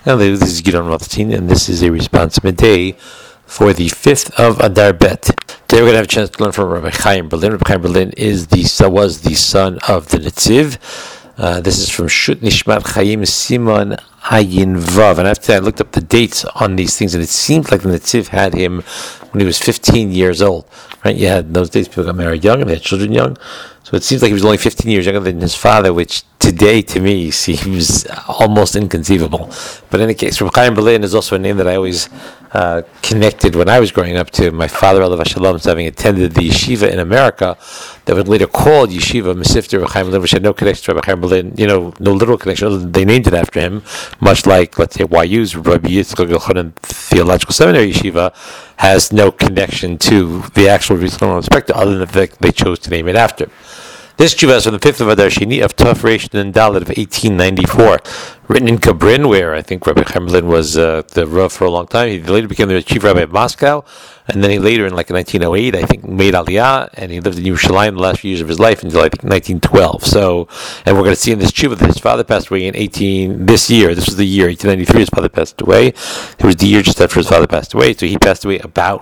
This is Gidon Rothstein, and this is a response midday for the 5th of Adar Bet. Today we're going to have a chance to learn from Rabbi Chaim Berlin. Rabbi Chaim Berlin was the son of the Netziv. This is from Shut Nishmat Chaim Simon Ayin Vav. And I looked up the dates on these things, and it seems like the Netziv had him when he was 15 years old. Right? You had in those days people got married young and they had children young. So it seems like he was only 15 years younger than his father, which today to me seems almost inconceivable. But in any case, Rabbi Chaim Berlin is also a name that I always connected when I was growing up to my father, Alav Shalom, having attended the yeshiva in America that was later called Yeshiva Mesifter Rabbi Chaim Berlin, which had no connection to Rabbi Chaim Berlin, no literal connection, other than they named it after him, much like, let's say, YU's Rabbi Yitzchak Yochanan Theological Seminary Yeshiva has no connection to the actual Rizal Spectre, other than the fact that they chose to name it after. This tshuva is from the 5th of Adar Sheni of Tov Reish Nun Dalet of 1894, written in Kabrin, where I think Rabbi Chaim Berlin was the Rav for a long time. He later became the chief rabbi of Moscow, and then he later, in 1908, I think, made Aliyah, and he lived in Yerushalayim the last few years of his life until, I think, 1912. So, and we're going to see in this tshuva that his father passed away in this year. This was the year, 1893, his father passed away. It was the year just after his father passed away, so he passed away about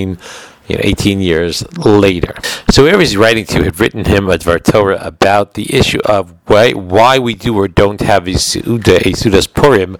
18 years later. So whoever he's writing to had written him a Dvar Torah about the issue of why we do or don't have a Seudas Purim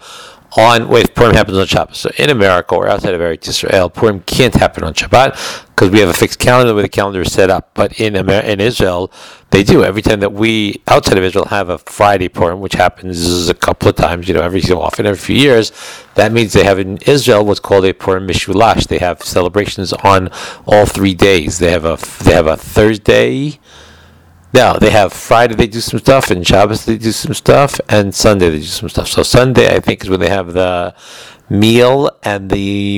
if Purim happens on Shabbat. So in America or outside of Eretz Israel, Purim can't happen on Shabbat because we have a fixed calendar, the way the calendar is set up. But in Israel, they do. Every time that we, outside of Israel, have a Friday Purim, which happens a couple of times, every so often, every few years, that means they have in Israel what's called a Purim Mishulash. They have celebrations on all 3 days. They have a Thursday. No, they have Friday, they do some stuff, and Shabbos they do some stuff, and Sunday they do some stuff. So Sunday, I think, is when they have the meal and the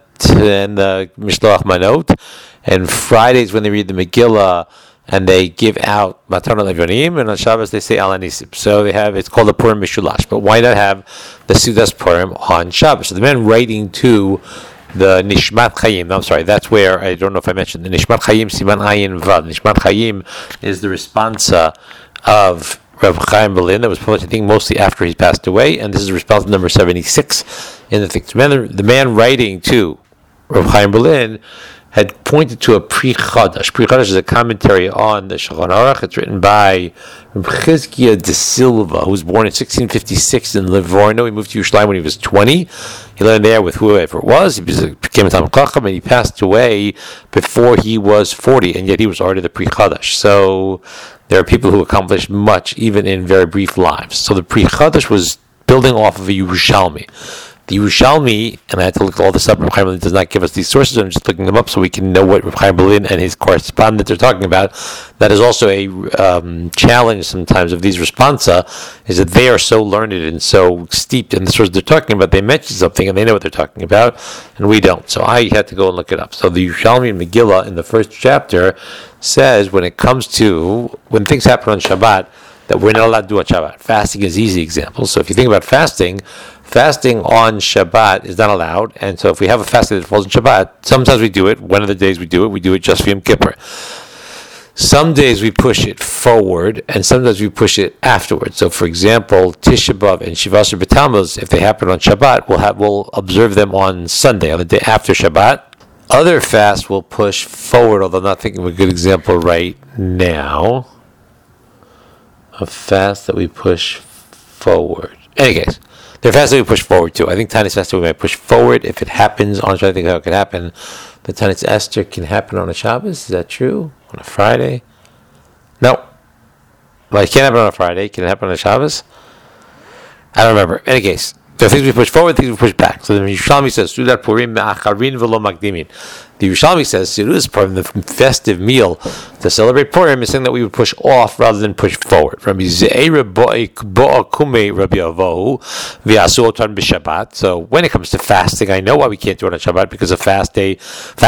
Mishloach Manot, and Friday is when they read the Megillah, and they give out Matana Levonim, and on Shabbos they say Al Anisim. So it's called the Purim Mishulash. But why not have the Seudas Purim on Shabbos? So the man writing to the Nishmat Chaim, that's where, I don't know if I mentioned, the Nishmat Chaim Siman Ayin Vav. Nishmat Chaim is the responsa of Rabbi Chaim Berlin that was published, I think, mostly after he's passed away, and this is responsa number 76 in the thing. The man writing to Rabbi Chaim Berlin had pointed to a Pri Chadash. Pri Chadash is a commentary on the Shulchan Aruch. It's written by Chizkiah de Silva, who was born in 1656 in Livorno. He moved to Yerushalayim when he was 20. He lived there with whoever it was. He became a Talmid Chacham, and he passed away before he was 40, and yet he was already the Pri Chadash. So there are people who accomplished much, even in very brief lives. So the Pri Chadash was building off of a Yerushalmi. The Yerushalmi, and I had to look all this up, Reb Chaim Berlin does not give us these sources, I'm just looking them up so we can know what Reb Chaim Berlin and his correspondents are talking about. That is also a challenge sometimes of these responsa, is that they are so learned and so steeped in the sources they're talking about, they mention something and they know what they're talking about, and we don't. So I had to go and look it up. So the Yerushalmi and Megillah in the first chapter says when it comes to, when things happen on Shabbat, that we're not allowed to do on Shabbat. Fasting is an easy example. So if you think about fasting on Shabbat is not allowed, and so if we have a fasting that falls on Shabbat, sometimes we do it. One of the days we do it just for Yom Kippur. Some days we push it forward, and sometimes we push it afterwards. So, for example, Tisha B'Av and Shivasar B'Tammuz, if they happen on Shabbat, we'll observe them on Sunday, on the day after Shabbat. Other fasts will push forward, although I'm not thinking of a good example right now. A fast that we push forward. In any case, there are fasts that we push forward too. I think Tanis Esther we might push forward if it happens on. I'm trying to think how it could happen. The Tanis Esther can happen on a Shabbos. Is that true? On a Friday? No. Well, it can't happen on a Friday. Can it happen on a Shabbos? I don't remember. In any case, there are things we push forward, things we push back. So the Yerushalmi says, "Seudat Purim me'acharin v'lo makdimin." The Yerushalmi says, "Seudas Purim, the festive meal to celebrate Purim, is something that we would push off rather than push forward." Rabbi Zeira bo'akume Rabbi Avohu v'asu otan b'Shabbat. So when it comes to fasting, I know why we can't do it on Shabbat, because a fasting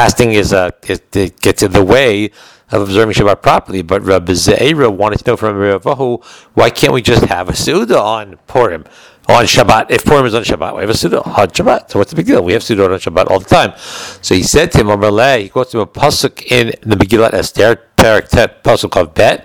it gets in the way of observing Shabbat properly. But Rabbi Zeira wanted to know from Rabbi Avohu, why can't we just have a Seudah on Purim? On Shabbat, if Purim is on Shabbat, we have a Seudah on Shabbat. So what's the big deal? We have Seudah on Shabbat all the time. So he said to him, he quotes him a pasuk in the Megillat Esther, Perek Tet, pasuk of Bet.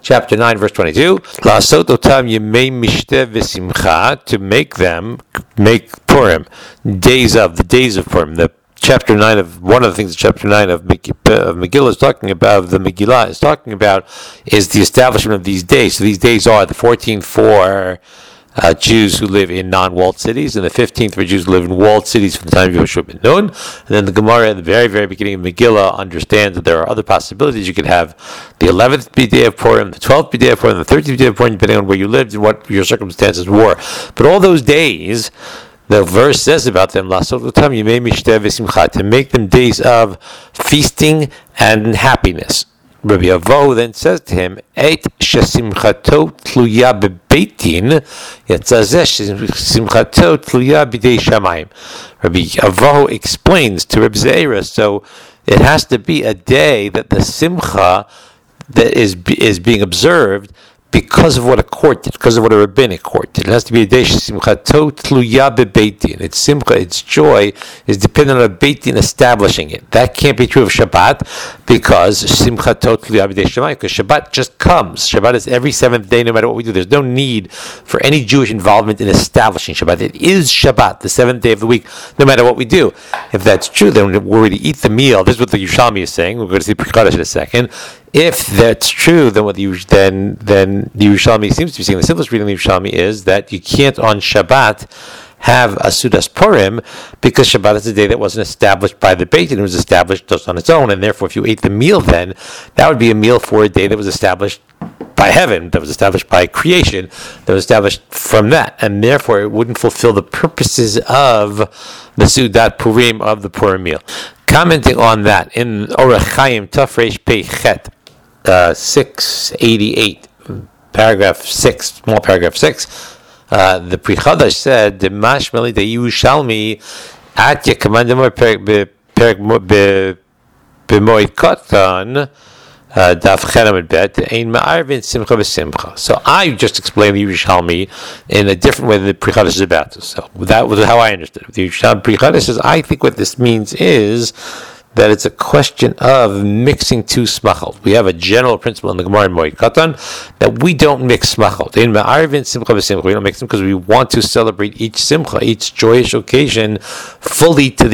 chapter 9, verse 22. La'asot otam yemei mishteh v'simcha, to make Purim, the days of Purim. The chapter 9 of, one of the things chapter 9 of Megillah is talking about, the Megillah is talking about, is the establishment of these days. So these days are the 14th for Jews who live in non-walled cities, and the 15th for Jews who live in walled cities from the time of Yehoshua ben Nun. And then the Gemara at the very, very beginning of Megillah understands that there are other possibilities. You could have the 11th be day of Purim, the 12th be day of Purim, the 13th day of Purim, depending on where you lived and what your circumstances were. But all those days, the verse says about them, to make them days of feasting and happiness. Rabbi Avo then says to him, "Et shesimchato tluya bebeitin, yatzazeh shesimchato tluya b'dei shamayim." Rabbi Avo explains to Rabbi Zeira, so it has to be a day that the simcha that is being observed because of what a court did, because of what a rabbinic court did. It has to be a day simchato tluya bebeitin. Its simcha, its joy, is dependent on a beit din establishing it. That can't be true of Shabbat, because simchato tluya b'dei shamayim, because Shabbat just comes. Shabbat is every seventh day, no matter what we do. There's no need for any Jewish involvement in establishing Shabbat. It is Shabbat, the seventh day of the week, no matter what we do. If that's true, then we're going to eat the meal. This is what the Yerushalmi is saying. We're going to see Pri Chadash in a second. If that's true, then what the Yerushalmi seems to be saying, the simplest reading of the Yerushalmi is that you can't on Shabbat have a Sudas Purim, because Shabbat is a day that wasn't established by the Beit Din, it was established just on its own, and therefore if you ate the meal then, that would be a meal for a day that was established by heaven, that was established by creation, that was established from that, and therefore it wouldn't fulfill the purposes of the Sudat Purim, of the Purim meal. Commenting on that, in Orach Chaim Tafresh Pei Chet, 688, paragraph 6, small paragraph 6, the Pri Chadash said, the Mashmeli the Yerushalmi at Yekamandamor B'moed Katan Daf Chenamed Bet Ein Ma'arvin Simcha V'Simcha. So I just explained the Yerushalmi in a different way than the Pri Chadash is about to. So that was how I understood it. The Yerushalmi Pri Chadash says, I think what this means is that it's a question of mixing two smachot. We have a general principle in the Gemara in Moed Katan that we don't mix smachot. In Ma'arvin Simcha V'Simcha, we don't mix them because we want to celebrate each simcha, each joyous occasion, fully to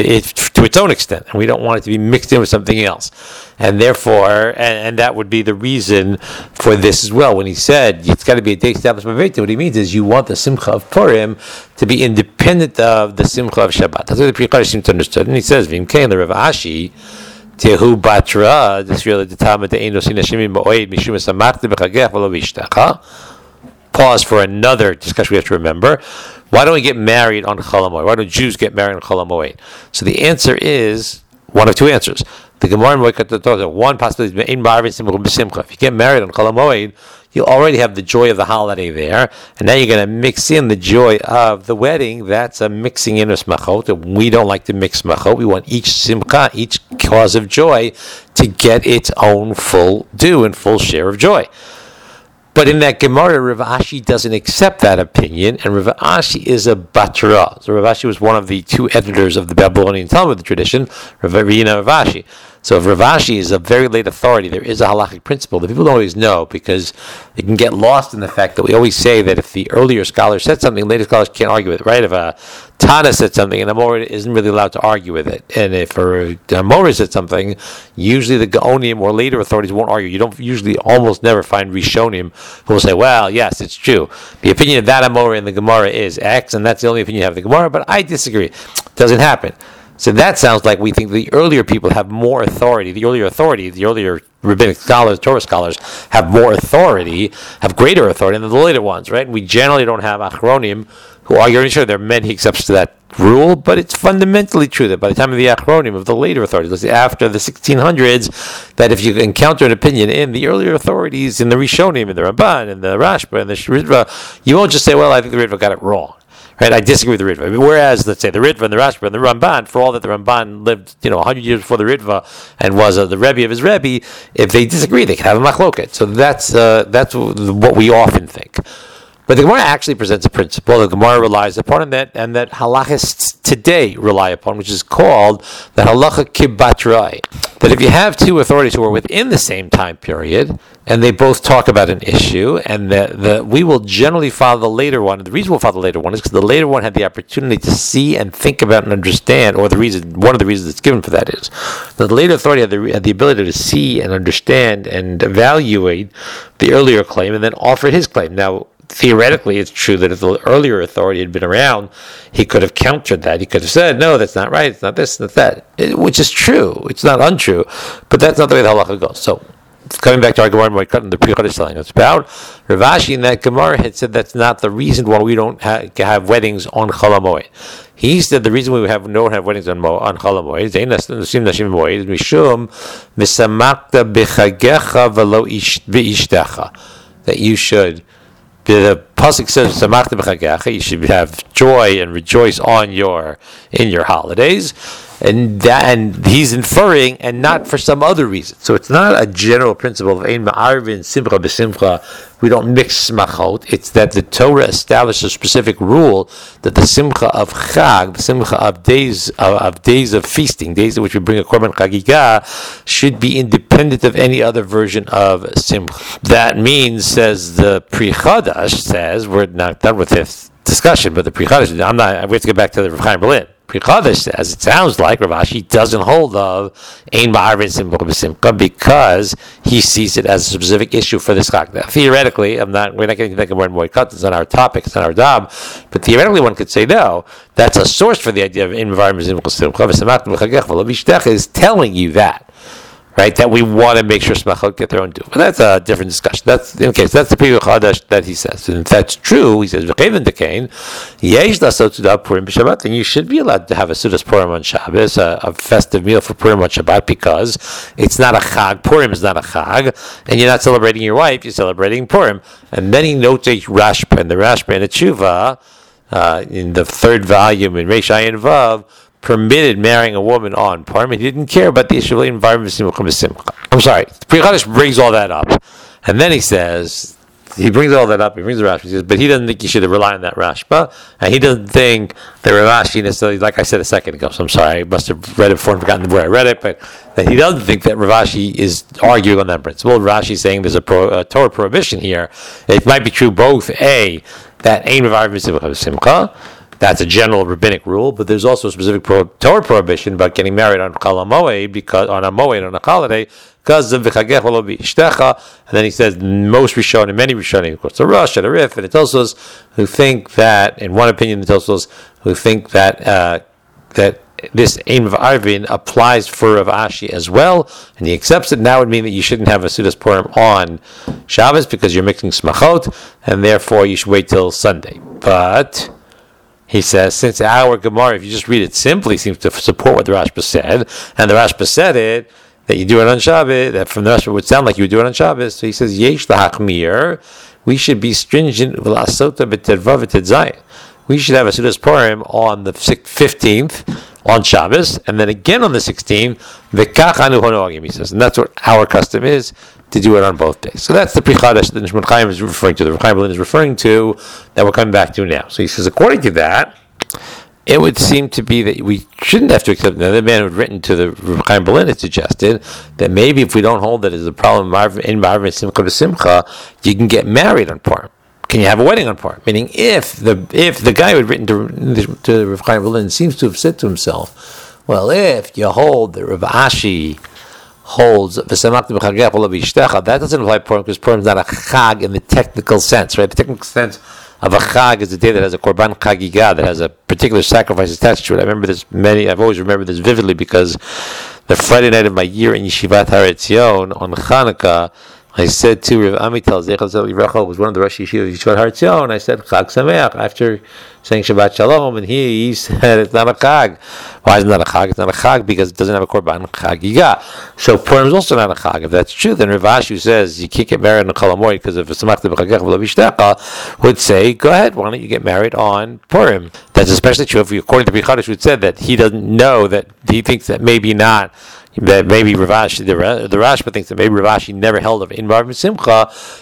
its own extent, and we don't want it to be mixed in with something else. And therefore, and that would be the reason for this as well. When he said it's got to be a day established by Beit Din, what he means is you want the simcha of Purim to be independent of the simcha of Shabbat. That's what the Pri Chadash seems to understand. And he says, "V'imkein the Rav Ashi tehu batra this really the time the ein nosin hashemim moed mishum esamachti b'chagech v'lo b'ishtacha." Pause for another discussion we have to remember. Why don't we get married on Chol HaMoed? Why don't Jews get married on Chol HaMoed? So the answer is one of two answers. The Gemara in Moed Katan talks about one possibility is ein ma'arvin simcha b'simcha. If you get married on Chol HaMoed, you already have the joy of the holiday there, and now you're going to mix in the joy of the wedding. That's a mixing in of smachot. We don't like to mix smachot. We want each simcha, each cause of joy, to get its own full due and full share of joy. But in that Gemara, Rav Ashi doesn't accept that opinion, and Rav Ashi is a batra. So Rav Ashi was one of the two editors of the Babylonian Talmud tradition, Rav Ashi. So if Rav Ashi is a very late authority, there is a halachic principle that people don't always know, because they can get lost in the fact that we always say that if the earlier scholar said something, later scholars can't argue with it, right? If a Tana said something, an Amora isn't really allowed to argue with it. And if a Amora said something, usually the Gaonim or later authorities won't argue. You don't usually almost never find Rishonim who will say, well, yes, it's true. The opinion of that Amora in the Gemara is X, and that's the only opinion you have of the Gemara, but I disagree. It doesn't happen. So that sounds like we think the earlier people have more authority. The earlier rabbinic scholars, Torah scholars, have more authority, have greater authority than the later ones, right? We generally don't have Achronim who argue. Sure, there are many exceptions to that rule, but it's fundamentally true that by the time of the Achronim, of the later authorities, let's say after the 1600s, that if you encounter an opinion in the earlier authorities, in the Rishonim, in the Ramban, in the Rashba, in the Ritva, you won't just say, well, I think the Ritva got it wrong. Right, I disagree with the Ritva. Whereas, let's say, the Ritva and the Rashba and the Ramban, for all that the Ramban lived, 100 years before the Ritva and was the Rebbe of his Rebbe, if they disagree, they can have a machloket. So that's what we often think. But the Gemara actually presents a principle the Gemara relies upon, and that halachists today rely upon, which is called the halacha kibbatrai. that if you have two authorities who are within the same time period, and they both talk about an issue, and we will generally follow the later one. The reason we'll follow the later one is because the later one had the opportunity to see and think about and understand, or one of the reasons it's given for that is that the later authority had the ability to see and understand and evaluate the earlier claim, and then offer his claim. Now, theoretically, it's true that if the earlier authority had been around, he could have countered that. He could have said, no, that's not right, it's not this, it's not that, which is true. It's not untrue, but that's not the way the halacha goes. So, coming back to our Gemara, the Pri Chodesh telling us about, Rav Ashi in that Gemara had said that's not the reason why we don't have weddings on Chol HaMoed. He said the reason we don't have weddings on Chol HaMoed is mishum misamakta b'chagecha v'lo v'ishtecha, that you should. The pasuk says, "Samachta b'chagecha." You should have joy and rejoice in your holidays, and he's inferring, and not for some other reason. So it's not a general principle of ein ma'arvin simcha b'simcha. We don't mix smachot. It's that the Torah established a specific rule that the simcha of Chag, the simcha of days of feasting, days in which we bring a korban chagiga, should be independent of any other version of simcha. That means, says the Pri Chodesh, says, we're not done with this discussion, but the Pri Chodesh, we have to get back to the Rav Chaim Berlin. Pri Chodesh says, it sounds like Rav Ashi doesn't hold of ein ma'arvin simcha b'simcha because he sees it as a specific issue for this chag. Now, theoretically, we're not getting to think of more and more cut. It's not our topic. It's not our job. But theoretically, one could say no. That's a source for the idea of ein ma'arvin simcha b'simcha. Is telling you that. Right, that we want to make sure smachot get their own due. But that's a different discussion. That's the Pri Chodesh that he says. And if that's true, he says, then you should be allowed to have a Sudas Purim on Shabbos, a festive meal for Purim on Shabbat, because it's not a Chag. Purim is not a Chag, and you're not celebrating your wife, you're celebrating Purim. And then he notes a Rashba, and the Rashba and the Tshuva, in the third volume in Reish Ayin Vav, permitted marrying a woman on Purim. He didn't care about the issue of environment. I'm sorry. Pri Chodesh brings all that up, and then he says, he brings all that up. He brings the Rashba. He says, but he doesn't think you should rely on that Rashba, and he doesn't think that Rav Ashi necessarily, like I said a second ago. So I'm sorry, I must have read it before and forgotten where I read it, but that he doesn't think that Rav Ashi is arguing on that principle. Rav Ashi is saying there's a Torah prohibition here. It might be true both that ein ma'arvin simcha. That's a general rabbinic rule, but there's also a specific Torah prohibition about getting married on Chol HaMoed, because on a holiday, because of v'chagech v'lo v'ishtecha. And then he says most Rishonim, many Rishonim, of course, the Rosh and the Rif and the Tosfos, who think that, in one opinion, the Tosfos, who think that that this ein ma'arvin applies for Rav Ashi as well, and he accepts it. Now would mean that you shouldn't have a Sudas Purim on Shabbos because you're mixing smachot, and therefore you should wait till Sunday. But he says, since our Gemara, if you just read it simply, seems to support what the Rashba said, and the Rashba said it, that you do it on Shabbos, that from the Rashba would sound like you would do it on Shabbos. So he says, Yesh lahachmir, we should be stringent, v'lasota b'tedva v'tedzayin. We should have a Sudas Purim on the 15th, on Shabbos, and then again on the 16th, v'kach anu honogim, he says. And that's what our custom is, to do it on both days. So that's the Pri Chodesh that Nishman Chaim is referring to, the Rav Chaim Berlin is referring to, that we're coming back to now. So he says, according to that, it would seem to be that we shouldn't have to accept. Now, the man who had written to the Rav Chaim Berlin had suggested that maybe if we don't hold that as a problem in ma'arvin simcha b'simcha, you can get married on Purim. Can you have a wedding on Purim? Meaning, if the guy who had written to Rav Chaim Berlin seems to have said to himself, well, if you hold that Rav Ashi holds that doesn't apply to Purim because Purim is not a chag in the technical sense, right? The technical sense of a chag is a day that has a korban chagiga, that has a particular sacrifice attached to it. I've always remembered this vividly because the Friday night of my year in Yeshivat Har Etzion on Chanukah, I said to Rav Amital Zechel Yivracha, was one of the Rosh Yeshiva of Yeshivat Har Etzion, I said Chag Sameach after saying Shabbat Shalom, and he said it's not a Chag. Why is it not a Chag? It's not a Chag because it doesn't have a Korban Chagiga. So Purim is also not a Chag. If that's true, then Rav Ashi says you can't get married on Chol HaMoed because of Samachta b'chagech v'lo v'ishtecha would say, go ahead, why don't you get married on Purim? That's especially true if we, according to Pri Chodesh, would said that he doesn't know, that he thinks that maybe maybe Rav Ashi, the Rashba thinks that maybe Rav Ashi never held of ein ma'arvin simcha.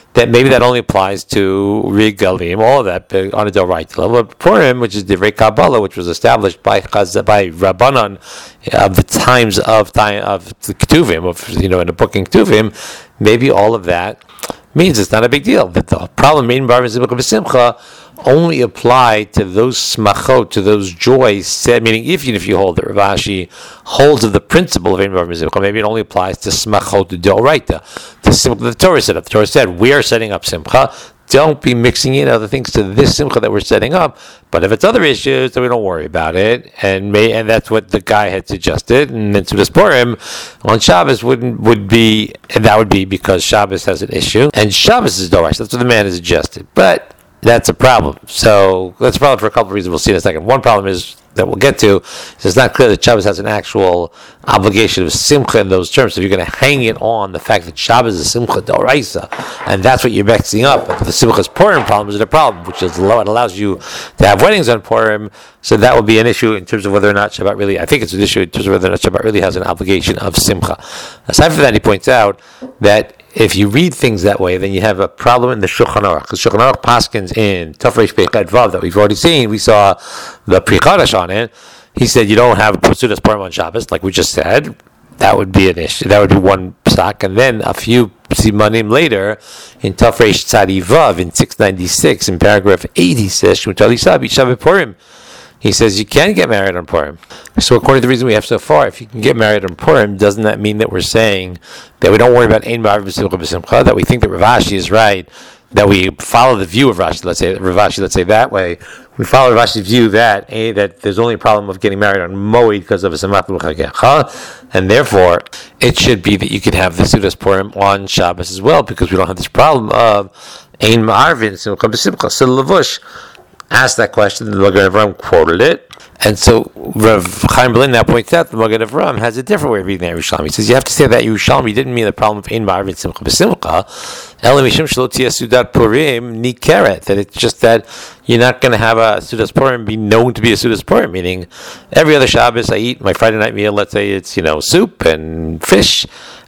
that maybe that only applies to Regalim, all of that on a Doraita level. But Purim, which is Divrei Kabbalah, which was established by Rabbanan of the times of the Ketuvim, in the book in Ketuvim, maybe all of that means it's not a big deal. That the problem in Bar Simcha B'Simcha only apply to those smachot, to those joys, meaning even if you hold that Rav Ashi holds of the principle of Ein Bar Simcha, maybe it only applies to smachot d'oraita, to Simcha the Torah set up. The Torah said, we are setting up Simcha, don't be mixing in other things to this Simcha that we're setting up, but if it's other issues, then we don't worry about it, and that's what the guy had suggested, and then Sudas Purim on Shabbos would be because Shabbos has an issue, and Shabbos is Dorash, that's what the man has suggested, but that's a problem. So that's a problem for a couple of reasons. We'll see in a second. One problem is that we'll get to is it's not clear that Shabbos has an actual obligation of simcha in those terms. So if you're going to hang it on the fact that Shabbos is simcha d'oraisa, and that's what you're mixing up. But the simcha's Purim problem is a problem, which is it allows you to have weddings on Purim. So that will be an issue in terms of whether or not Shabbat really. I think it's an issue in terms of whether or not Shabbat really has an obligation of simcha. Aside from that, he points out that if you read things that way, then you have a problem in the Shulchan Aruch. Because Shulchan Aruch paskins in Tafresh Pechet Vav that we've already seen. We saw the Pri Chadash on it. He said you don't have Sudas Purim on Shabbos, like we just said. That would be an issue. That would be one stock. And then a few simanim later, in Tafresh Tzadi Vav in 696, in paragraph 8, he says, Shmutal Isabi Shabbat Purim. He says you can get married on Purim. So according to the reason we have so far, if you can get married on Purim, doesn't that mean that we're saying that we don't worry about Ein Ba'ar B'Simcha B'Simcha, that we think that Rav Ashi is right, that we follow the view of Rashi, let's say that way, we follow Rav Ashi's view that there's only a problem of getting married on Moed because of a Samach L'Chagecha, and therefore it should be that you could have the Sudas Purim on Shabbos as well, because we don't have this problem of Ein Ba'ar B'Simcha B'Simcha. So Lavush asked that question, the Magen Avraham quoted it, and so Rav Chaim Berlin now points out the Magen Avraham has a different way of reading that Yerushalmi. He says you have to say that Yerushalmi didn't mean the problem of Ein Ba'ar Simcha B'Simcha, Ela Mishum Shelo Tiyeh Sudat Purim Nikeret, that it's just that you're not going to have a Sudas Purim be known to be a Sudas Purim, meaning every other Shabbos I eat my Friday night meal, let's say it's soup and fish,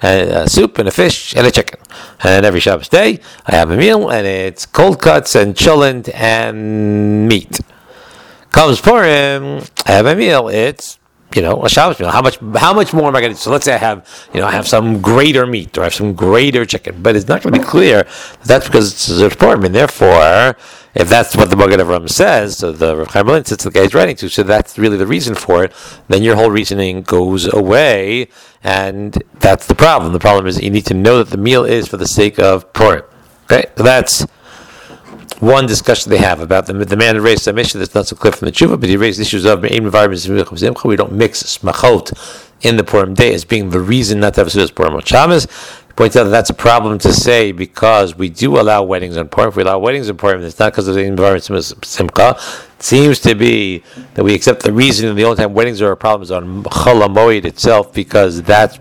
soup and a fish and a chicken, and every Shabbos day I have a meal and it's cold cuts and cholent and meat. Comes Purim, I have a meal, it's a Shabbos meal. How much more am I going to do? So let's say I have some greater meat or I have some greater chicken, but it's not going to be clear that's because it's Purim, and therefore, if that's what the Magen Avraham says, so the Rav Chaim Berlin says the guy's writing to, so that's really the reason for it, then your whole reasoning goes away, and that's the problem. The problem is that you need to know that the meal is for the sake of Purim. Okay, so that's one discussion they have about the man who raised some issue that's not so clear from the tshuva, but he raised issues of we don't mix smachot in the Purim day as being the reason not to have Sudas Purim on Shabbos. He points out that that's a problem to say because we do allow weddings on Purim. If we allow weddings on Purim, it's not because of the environment Simcha. It seems to be that we accept the reason and the only time weddings are a problem is on Chol HaMoed itself, because that's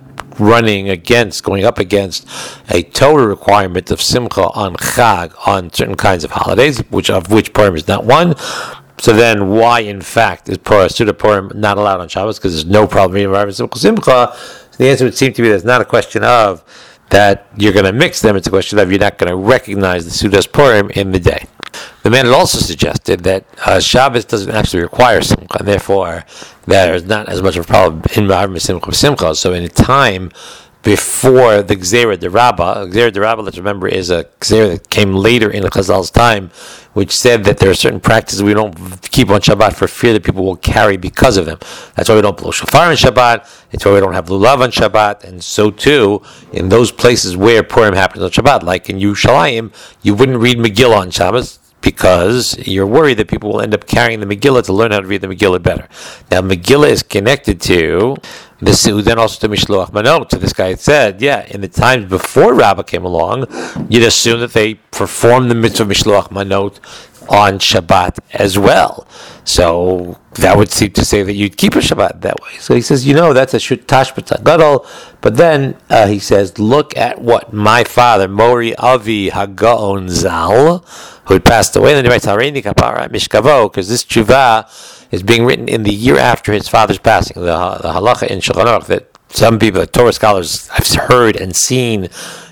going up against a Torah requirement of Simcha on Chag, on certain kinds of holidays, of which Purim is not one. So then, why in fact is Suda Purim not allowed on Shabbos? Because there's no problem in Simcha. So the answer would seem to be that it's not a question of that you're going to mix them, it's a question of you're not going to recognize the Sudas Purim in the day. The man had also suggested that Shabbos doesn't actually require Simcha, and therefore there's not as much of a problem in Ma'ar Simcha. So in a time before the Gzera D'Rabba, let's remember, is a Gzera that came later in the Chazal's time, which said that there are certain practices we don't keep on Shabbat for fear that people will carry because of them. That's why we don't blow shofar on Shabbat, it's why we don't have lulav on Shabbat, and so too, in those places where Purim happens on Shabbat, like in Yerushalayim, you wouldn't read Megillah on Shabbos, because you're worried that people will end up carrying the Megillah to learn how to read the Megillah better. Now, Megillah is connected to the Seudah, also to Mishloach Manot. So this guy had said, in the times before Rabbah came along, you'd assume that they performed the mitzvah Mishloach Manot on Shabbat as well. So that would seem to say that you'd keep a Shabbat that way. So he says, that's a Tashbata Gadol. But then he says, look at what my father, Mori Avi Hagaon Zal, who had passed away, and then he writes, Hareini Kapara Mishkavo, because this tshuva is being written in the year after his father's passing. The halacha in Shulchan Aruch that some people, Torah scholars, I've heard and seen,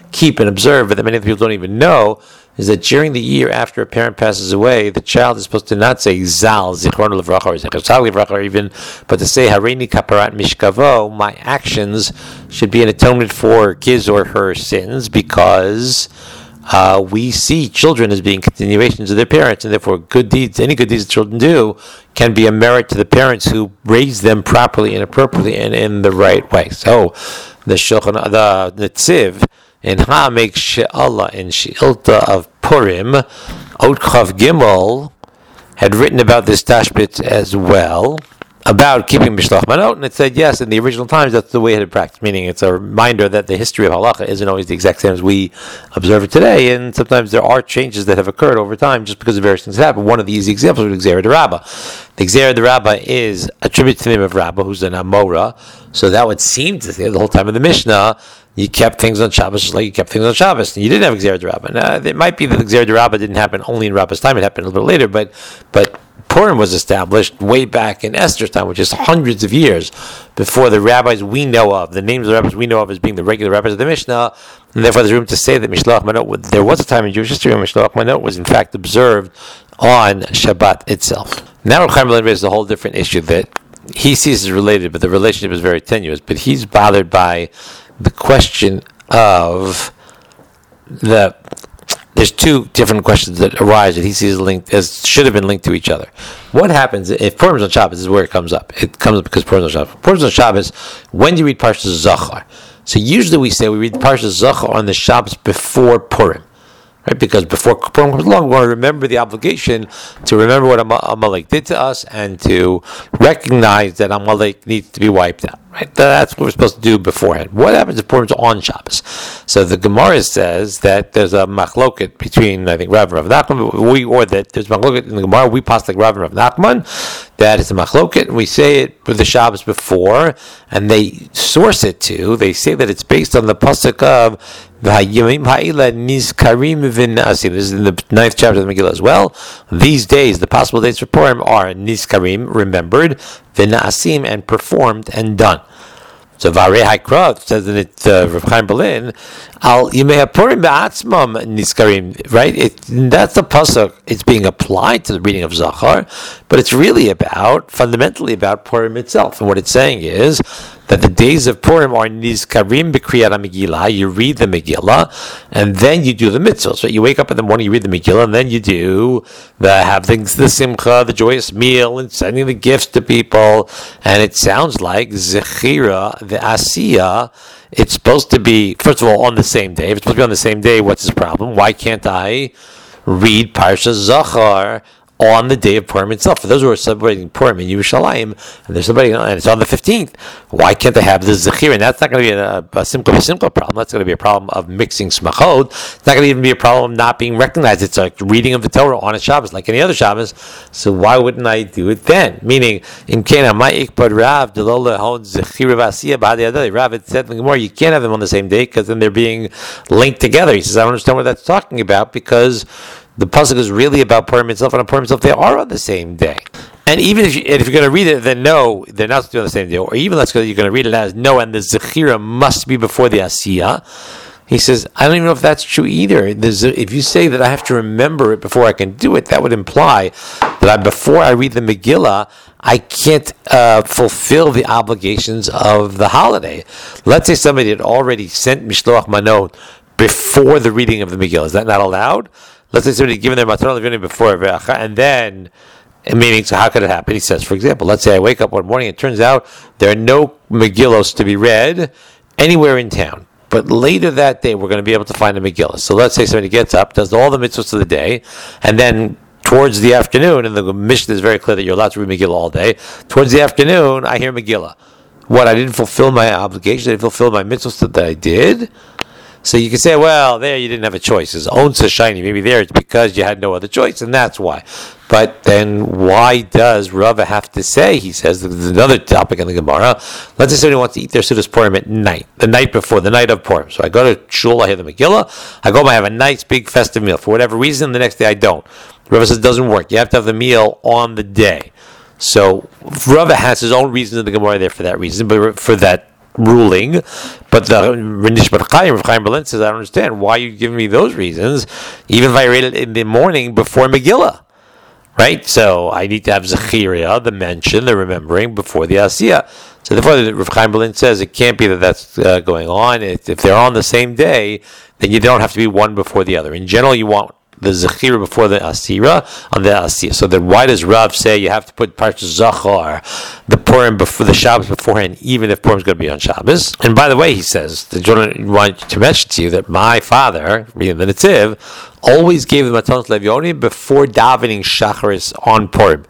keep and observe, but that many people don't even know, is that during the year after a parent passes away, the child is supposed to not say Zal, Zichron Levracha, or Zechar Levracha, or even, but to say Hareini Kaparat Mishkavo, my actions should be an atonement for his or her sins, because we see children as being continuations of their parents, and therefore good deeds, any good deeds that children do, can be a merit to the parents who raised them properly and appropriately and in the right way. So, the Netziv in Ha'amek She'Allah in She'ilta of Purim, Ot Chav Gimel, had written about this tashbit as well, about keeping Mishloach Manot, and it said, yes, in the original times, that's the way it had practiced, meaning it's a reminder that the history of halacha isn't always the exact same as we observe it today, and sometimes there are changes that have occurred over time just because of various things that happen. One of the easy examples is Gzera D'Rabba. The Gzera D'Rabba is attributed to the name of Rabbah, who's an Amora, so that would seem to say the whole time in the Mishnah, you kept things on Shabbos just like you kept things on Shabbos, and you didn't have Gzera D'Rabba. Now, it might be that the Gzera D'Rabba didn't happen only in Rabbah's time, it happened a little bit later, but Purim was established way back in Esther's time, which is hundreds of years before the rabbis we know of, the names of the rabbis we know of as being the regular rabbis of the Mishnah, and therefore there's room to say that Mishloach Manot, there was a time in Jewish history when Mishloach Manot was in fact observed on Shabbat itself. Now Reb Chaim Berlin raises a whole different issue that he sees as related, but the relationship is very tenuous, but he's bothered by the question of there's two different questions that arise that he sees linked as should have been linked to each other. What happens if Purim's on Shabbos? This is where it comes up. It comes up because Purim's on Shabbos. Purim's on Shabbos. When do you read Parshas Zachar? So usually we say we read Parshas Zachar on the Shabbos before Purim. Right? Because before Purim comes along, we want to remember the obligation to remember what Amalek did to us and to recognize that Amalek needs to be wiped out. Right? That's what we're supposed to do beforehand. What happens if Purim's on Shabbos? So the Gemara says that there's a machloket between, I think, Rav and Rav Nachman, there's a machloket in the Gemara, we pass like Rav and Rav Nachman, that it's a machloket, and we say it with the Shabbos before, and they source it to, they say that it's based on the pasuk of V'hayimim ha'ila nizkarim v'na'asim. This is in the 9th chapter of the Megillah as well. These days, the possible dates for Purim are nizkarim, remembered, v'na'asim, and performed and done. So Varei Haikra says in it, Reb Chaim Berlin, Al Yimei HaPurim Ba'atzmam Nizkarim, right? That's the pasuk. It's being applied to the reading of Zachar, but it's really fundamentally about Purim itself. And what it's saying is that the days of Purim are Nizkarim B'Kriyat HaMegillah. You read the Megillah, and then you do the mitzvahs. So you wake up in the morning, you read the Megillah, and then you do the Simcha, the joyous meal, and sending the gifts to people. And it sounds like Zechira, the Asiya, it's supposed to be, first of all, on the same day. If it's supposed to be on the same day, what's his problem? Why can't I read Parshas Zachar on the day of Purim itself? For those who are celebrating Purim in Yerushalayim, and there's somebody, and it's on the 15th, why can't they have the Zechir? And that's not going to be a simple problem. That's going to be a problem of mixing smachot. It's not going to even be a problem of not being recognized. It's a reading of the Torah on a Shabbos, like any other Shabbos. So why wouldn't I do it then? Meaning, in Kena, Ma'ikpad Rav, Delola Hon Zechir Vasiya Ba'adi Adai. Rav had said in the Gemara, you can't have them on the same day because then they're being linked together. He says, I don't understand what that's talking about because the pasuk is really about Purim itself, and on Purim itself they are on the same day. And even if you're going to read it, then no, they're not on the same day. Or even let's go, you're going to read it as no, and the Zechira must be before the Asiyah. He says, I don't even know if that's true either. If you say that I have to remember it before I can do it, that would imply that before I read the Megillah, I can't fulfill the obligations of the holiday. Let's say somebody had already sent Mishloach Manot before the reading of the Megillah. Is that not allowed? Let's say somebody had given their maternal levunim before, and then, meaning, so how could it happen? He says, for example, let's say I wake up one morning, it turns out there are no Megillos to be read anywhere in town. But later that day, we're going to be able to find a Megillah. So let's say somebody gets up, does all the mitzvahs of the day, and then towards the afternoon, and the Mishnah is very clear that you're allowed to read Megillah all day, towards the afternoon, I hear Megillah. What, I didn't fulfill my obligation, I didn't fulfill my mitzvahs that I did? So you can say, well, there you didn't have a choice. It's own so shiny. Maybe there it's because you had no other choice, and that's why. But then why does Rava have to say, he says, there's another topic in the Gemara, let's say somebody wants to eat their Sudas Purim at night, the night before, the night of Purim. So I go to Shul, I hear the Megillah, I go home, I have a nice big festive meal. For whatever reason, the next day I don't. Rava says it doesn't work. You have to have the meal on the day. So Rava has his own reasons in the Gemara there for that reason, but for that ruling. But the Nishmat Chaim, Rav Chaim Berlin says, I don't understand. Why are you giving me those reasons? Even if I read it in the morning before Megillah. Right? So I need to have Zechiria, the mention, the remembering, before the Asiyah. So therefore, Rav Chaim Berlin says it can't be that that's going on. If they're on the same day, then you don't have to be one before the other. In general, you want the Zechira before the Asira on the Asiyah. So then why does Rav say you have to put Parshas Zachor, the Purim, before the Shabbos beforehand, even if Purim is going to be on Shabbos? And by the way, he says, the Jordan want to mention to you that my father, meaning the Netziv, always gave the Matanos Levionim before davening Shacharis on Purim.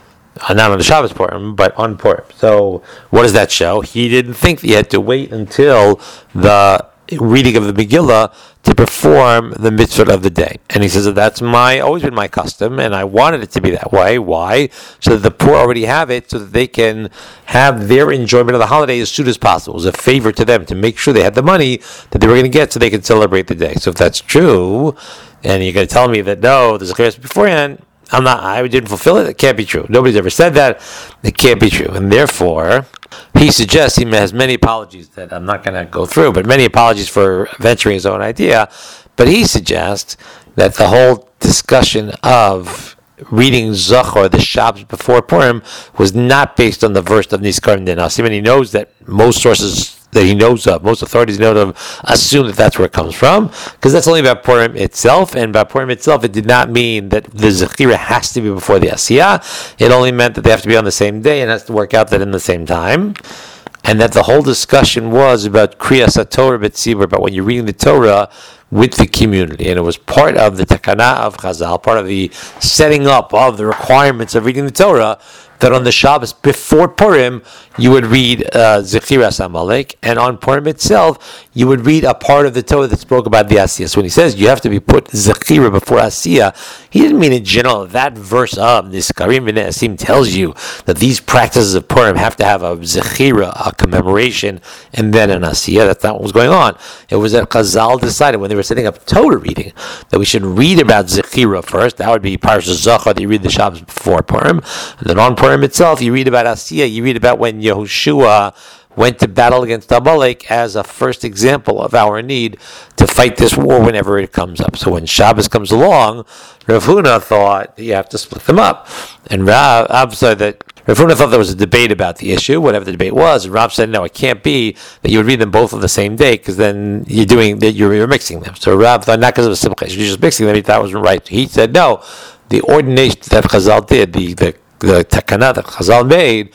Not on the Shabbos Purim, but on Purim. So what does that show? He didn't think that he had to wait until the reading of the Megillah to perform the mitzvah of the day. And he says that that's always been my custom, and I wanted it to be that way. Why? So that the poor already have it, so that they can have their enjoyment of the holiday as soon as possible. It was a favor to them to make sure they had the money that they were going to get so they could celebrate the day. So if that's true, and you're going to tell me that no, there's a clear beforehand, I didn't fulfill it. It can't be true. Nobody's ever said that. It can't be true. And therefore, he suggests, he has many apologies that I'm not going to go through, but many apologies for venturing his own idea. But he suggests that the whole discussion of reading Zachor, the Shabbos before Purim, was not based on the verse of Niskarim Denasim. And he knows that most sources that he knows of, most authorities know of, assume that that's where it comes from, because that's only about Purim itself, and about Purim itself, it did not mean that the Zechira has to be before the Asiyah. It only meant that they have to be on the same day and has to work out that in the same time, and that the whole discussion was about Kriyas HaTorah B'tzibur, about when you're reading the Torah with the community, and it was part of the Takana of Chazal, part of the setting up of the requirements of reading the Torah, that on the Shabbos before Purim, you would read Zechiras Amalek, and on Purim itself, you would read a part of the Torah that spoke about the Asiyah. So when he says you have to be put Zechira before Asiyah, he didn't mean in general. That verse of Niskarim V'Ne'asim tells you that these practices of Purim have to have a Zechira, a commemoration, and then an Asiyah. That's not what was going on. It was that Chazal decided when they were setting up Torah reading that we should read about Zechira first. That would be Parshas Zachor, that you read the Shabbos before Purim, and then on Purim itself, you read about Asiyah, you read about when Yehoshua went to battle against Amalek as a first example of our need to fight this war whenever it comes up. So when Shabbos comes along, Rav Huna thought you have to split them up. And Rav said that Rav Huna thought there was a debate about the issue, whatever the debate was, and Rav said, no, it can't be that you would read them both on the same day, because then you're mixing them. So Rav thought, not because of a simple case, you're just mixing them, he thought wasn't right. He said, no, the ordination that Chazal did, the takana that Chazal made,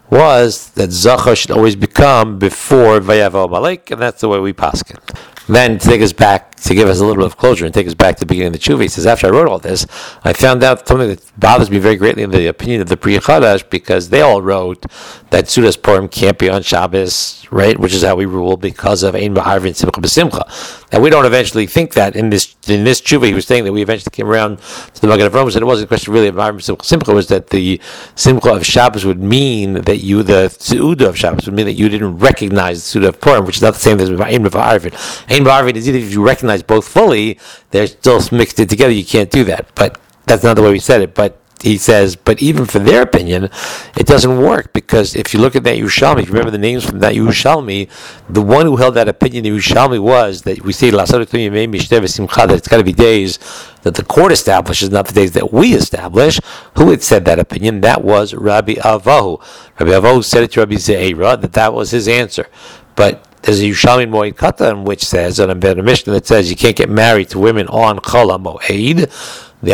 was that Zachor should always become before Vayavo Amalek, and that's the way we paskin. Then to take us back, to give us a little bit of closure and take us back to the beginning of the Tshuva, he says, after I wrote all this, I found out something that bothers me very greatly in the opinion of the Pri Chadash, because they all wrote that Sudas Purim can't be on Shabbos, right? Which is how we rule because of Ein B'Arvin Simcha B'Simcha. And we don't eventually think that in this Tshuva, he was saying that we eventually came around to the Magen Avraham, and it wasn't a question really of B'Arvin Simcha Simcha, was that the Simcha of Shabbos would mean that the Seudah of Shabbos would mean that you didn't recognize the Seudah of Purim, which is not the same as Ein B'Arvin. Ein B'Arvin is either if you recognize both fully, they're still mixed in together, you can't do that. But that's not the way we said it. But he says, but even for their opinion, it doesn't work, because if you look at that Yerushalmi, if you remember the names from that Yerushalmi, the one who held that opinion in Yerushalmi was that we say that it's got to be days that the court establishes, not the days that we establish. Who had said that opinion? That was Rabbi Avahu. Rabbi Avahu said it to Rabbi Ze'era that was his answer. But there's a Yerushalmi Moed Katan which says, on a Mishnah that says you can't get married to women on Chol HaMoed. The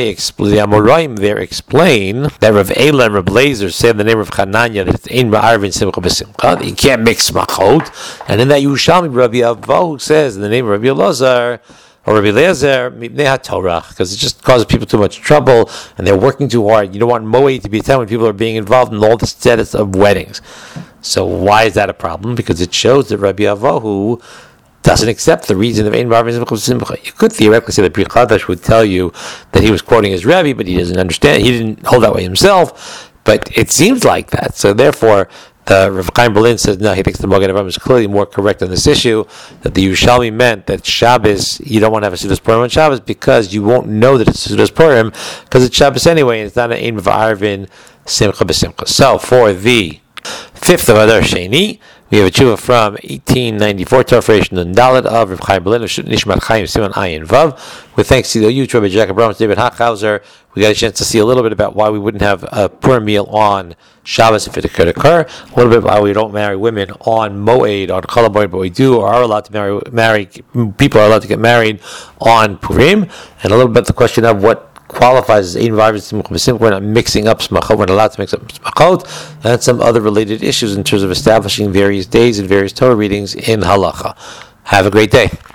Amoraim there explain that Rav Eila and Rav Blazer say in the name of Chananya that it's Ein B'Arvin Simcha B'Simcha. You can't mix machot. And in that Yerushalmi, Rabbi Avahu says in the name of Rabbi Elazar or Rabbi Eliezer, Mipnei HaTorah, because it just causes people too much trouble and they're working too hard. You don't want Moed to be a time when people are being involved in all the status of weddings. So why is that a problem? Because it shows that Rabbi Avahu doesn't accept the reason of Ein B'Arvin Simcha. You could theoretically say that Pri Chadash would tell you that he was quoting his Rebbe, but he doesn't understand. He didn't hold that way himself, but it seems like that. So therefore, Rav Chaim Berlin says, no, he thinks the Magen Avraham is clearly more correct on this issue, that the Yerushalmi meant that Shabbos, you don't want to have a Seudas Purim on Shabbos because you won't know that it's Seudas Purim because it's Shabbos anyway, and it's not an Ein B'Arvin Simcha B'Simcha. So for the 5th of Adar Sheni. We have a tshuva from 1894, Torah and Dalet of Reb Chaim Berlin, Nishmat Chaim, Simon Ayin Vav. With thanks to the huge Rabbi Jacob Ramos, David Hachhauser, we got a chance to see a little bit about why we wouldn't have a Purim meal on Shabbos if it could occur, a little bit why we don't marry women on Moed, on Chol Hamoed, but we do or are allowed to marry people are allowed to get married on Purim, and a little bit the question of what qualifies as Ein V'Arvin Simcha. We're not mixing up smachot. We're not allowed to mix up smachot, and some other related issues in terms of establishing various days and various Torah readings in halacha. Have a great day.